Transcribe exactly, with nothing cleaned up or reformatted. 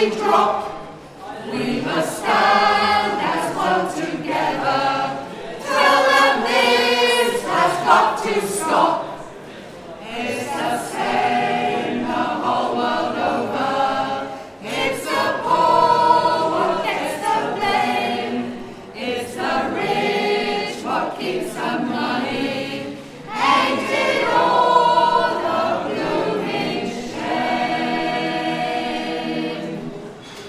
we drop. We must stand as one together. Tell them this has got to stop. It's the same the whole world over. It's the poor what gets the blame. It's the rich what keeps them alive.